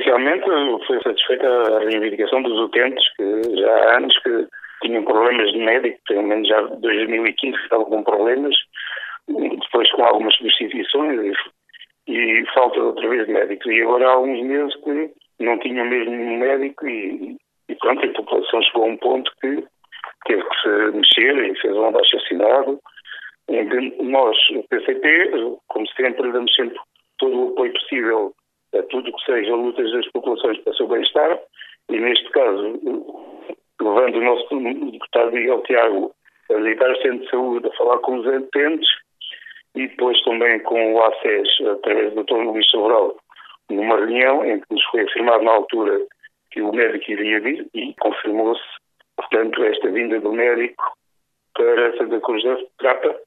Inicialmente foi satisfeita a reivindicação dos utentes que já há anos que tinham problemas de médico, pelo menos já de 2015 que estavam com problemas, depois com algumas substituições e falta outra vez de médicos. E agora há alguns meses que não tinham mesmo um médico e pronto, a população chegou a um ponto que teve que se mexer e fez um abaixo-assinado. Nós, o PCP, como sempre, damos sempre todo o apoio possível a tudo que seja lutas das populações para o seu bem-estar e, neste caso, levando o nosso deputado Miguel Tiago a visitar o centro de saúde, a falar com os utentes e depois também com o ACES, através do Dr. Luís Sobral, numa reunião em que nos foi afirmado na altura que o médico iria vir e confirmou-se, portanto, esta vinda do médico para Santa Cruz da Trapa